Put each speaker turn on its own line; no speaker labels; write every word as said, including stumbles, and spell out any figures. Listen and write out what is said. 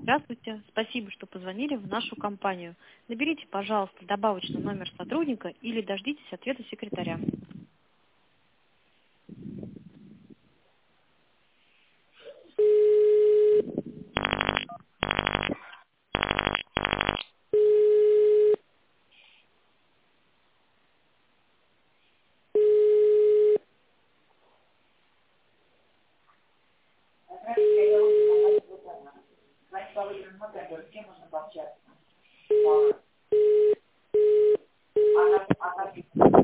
Здравствуйте, спасибо, что позвонили в нашу компанию. Наберите, пожалуйста, добавочный номер сотрудника или дождитесь ответа секретаря.
Значит, по выигранному тендеру, с кем можно пообщаться?